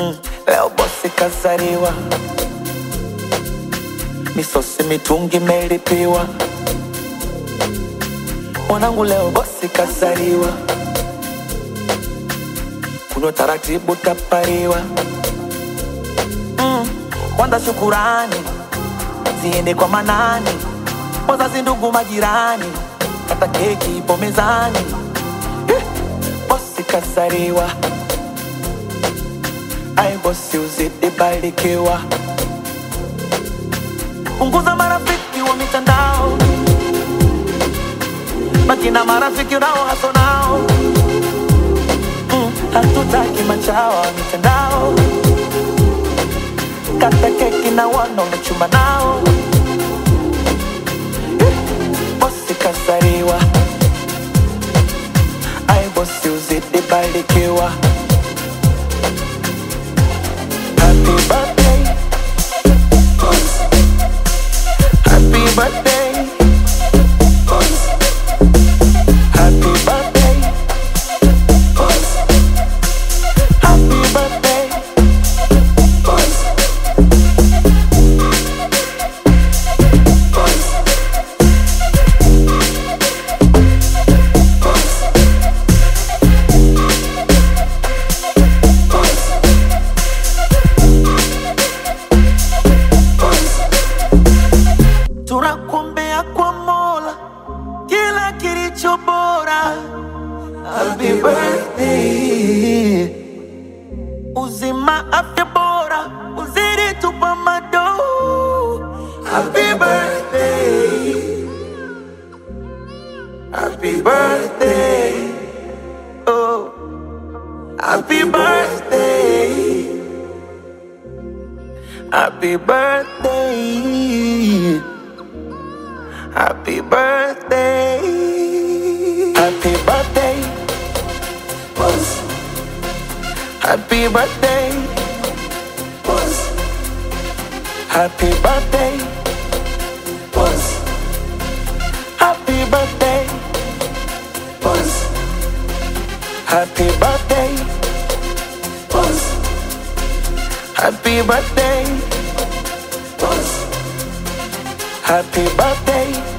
Leo bosi kazaliwa, misosi mitungi melipiwa. Mwanangu leo bosi kazaliwa, kunywa taratibu tapariwa. Kwanza shukurani ziende kwa Manani, wazazi, ndugu, majirani, kata keki ipo mezani. Bosi kazaliwa, ai bosi uzidi barikiwa. Punguza marafiki wa mitandao, baki na marafiki unao haso nao. Hatutaki machawa wa mitandao, kata keki na wanaochuma nao. Bosi kazaliwa, ai bosi uzidi barikiwa. Happy birthday, happy birthday, happy birthday, happy birthday. Tunakuombea kwa Mola kila kilicho bora. Happy birthday, uzima, afya bora, uzidi tupa mado. Happy birthday, happy birthday, oh, happy birthday, happy birthday. Happy birthday, happy birthday, boss. Happy birthday, boss. Happy birthday, boss. Happy birthday, boss. Happy birthday, boss. Happy birthday, boss. Happy birthday.